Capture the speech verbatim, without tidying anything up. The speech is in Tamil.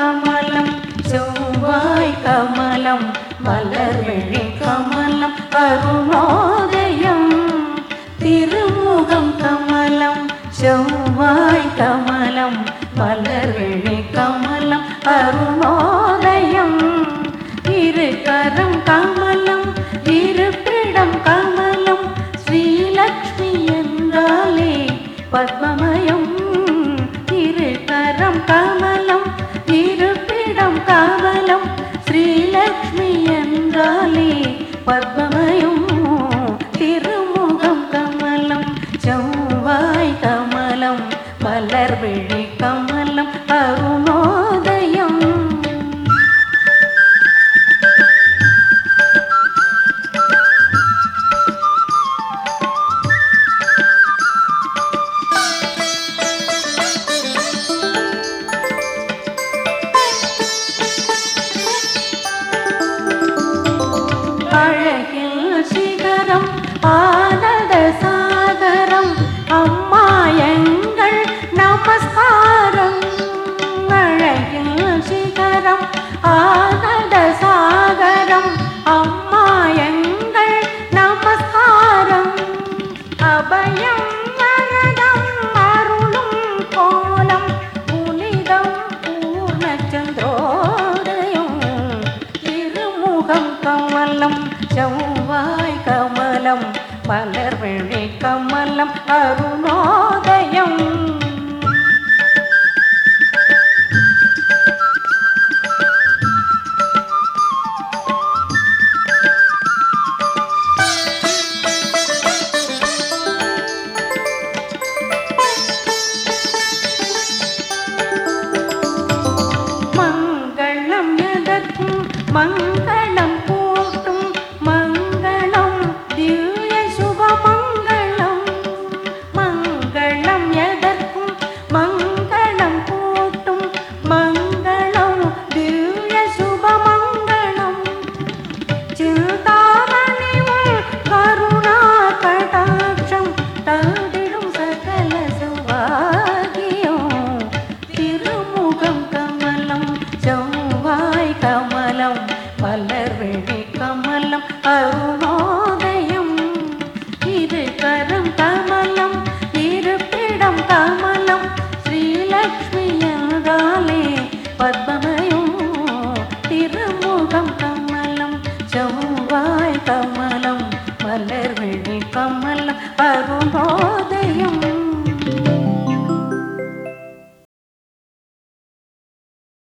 கமலம் செவ்வாய் கமலம் மலர்விழி கமலம் அருணோதயம் திருமுகம் கமலம் செவ்வாய் கமலம் மலர்விழி கமலம் அருணோதயம் இரு கரம் கமலம் இருப்பிடம் கமலம் ஸ்ரீலக்ஷ்மி என்றாலே பத்மமயம் இரு கரம் கமலம் இருப்பிடம் கமலம் ஸ்ரீலக்ஷ்மி என்றாலே பத்மமயம் திருமுகம் கமலம் செவ்வாய் கமலம் மலர்விழி கமலம் அருணோதயம் அழகில் சிகரம் ஆனந்த சாகரம் அம்மா எங்கள் நமஸ்காரம் அழகில் சிகரம் ஆனந்த சாகரம் அம்மா எங்கள் நமஸ்காரம் அபயம் வரதம் அருளும் கோலம் புனிதம் பூர்ணச்சந்திரோதயம் திருமுகம் கமலம் செவ்வாய் கமலம் மலர்விழி கமலம் அருணோதயம் மங்களம் எதற்கும் மங்களம் கூட்டும் மங்களம் திவ்ய சுபமங்களம் மங்களம் எதற்கும் மங்களம் கூட்டும் மங்களம் திவ்ய சுபமங்களம் சிந்தாமணிவும் கருணா கடாட்சம் தந்திடும் சகல சுவாகியம் திருமுகம் கமலம் செவ்வாய் கமலம் மலர்விழி கமலம் அருணோதயம் இரு கரம் கமலம் இருப்பிடம் கமலம் ஸ்ரீலக்ஷ்மி என்றாலே பத்மமயம் திருமுகம் கமலம் செவ்வாய் கமலம் மலர்விழி கமலம் அருணோ